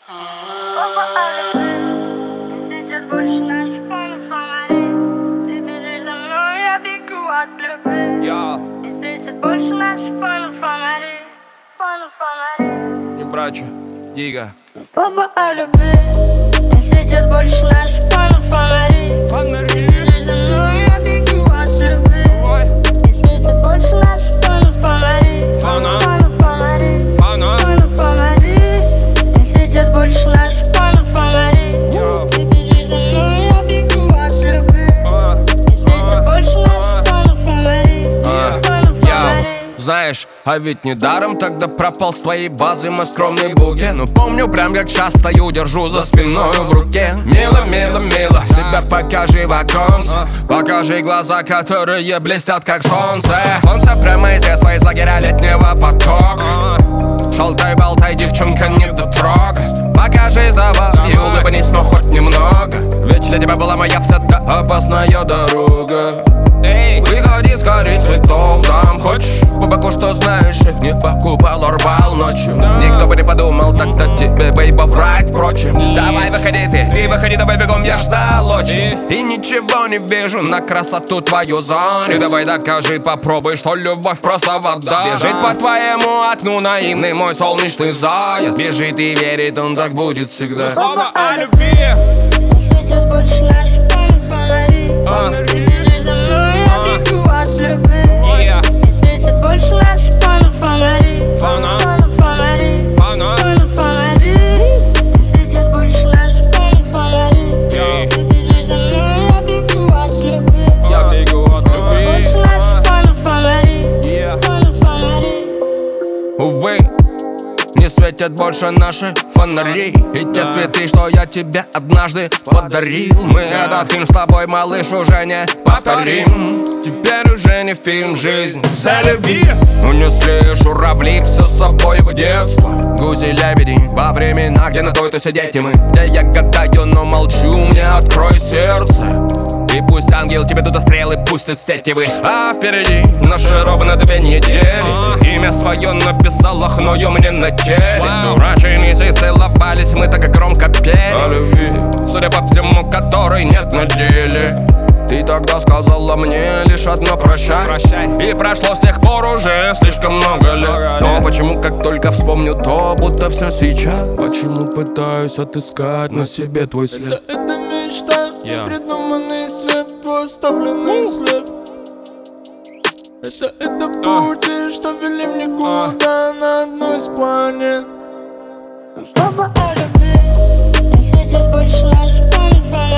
Слова о любви не светят больше наших фонарей. Ты бежишь за мной, я бегу от любви. Не светят больше наших фонарей. Не брачу, Дига. Слова о любви не светят больше наших фонарей. Ты бежишь за мной, я бегу от любви. Не светят больше наших фонарей. Не светят больше наших фонарей. Ты бежишь за мной, я бегу от любви. Не светят больше наших фонарей. Знаешь, а ведь недаром тогда пропал с твоей базы мой скромный букет. Но помню прям как сейчас стою, держу за спиной в руке. Мило, мило, мило, себя покажи в оконце. Покажи глаза, которые блестят как солнце. Солнце прямо из детства, из лагеря летнего потока. Шалтай-болтай, девчонка, не дотрогай. Покажи завод и улыбнись, но хоть немного. Ведь для тебя была моя вся та опасная дорога. Выходи скорей цветов, там хочешь по боку, что знаешь, их не покупал, рвал ночью. Никто бы не подумал тогда тебе, бейба, врать, впрочем. Давай выходи ты выходи, давай бегом, я ждал очень. И ничего не вижу на красоту твою зону. Ты давай докажи, попробуй, что любовь просто вода. Бежит по твоему окну наивный мой солнечный заяц. Бежит и верит, он так будет всегда. Слова о любви не светят больше наших фонарей. Ты бежишь за мной, я бегу от любви. Не светят больше наших фонарей. Не светят больше наших фонарей. Ты бежишь за мной, я бегу от любви. Не светят больше наших фонарей. Увы, не светят больше наши фонари. И те цветы, что я тебе однажды подарил. Мы этот фильм с тобой, малыш, уже не повторим. Теперь уже не фильм, жизнь целеви. Унесли журавли все с собой в детство. Гуси-лебеди во времена, где на той-то сидеть и мы. Где я гадаю, но молчу, мне открой сердце. И пусть ангел тебе туда стрелы пустит стетевы. А впереди наши ровно 2 недели. Имя свое написала хною мне на теле. Раньше месяцы целовались, мы так громко пели о любви, судя по всему, которой нет на деле. Ты тогда сказала мне лишь одно прощай. И прошло с тех пор уже слишком много лет. Но почему, как только вспомню, то будто все сейчас. Почему пытаюсь отыскать на себе твой след? Это мечта, придуманный свет, твой оставленный след. Это пути, что вели мне куда на одну из планет. Слова о любви не светят больше наших фонарей.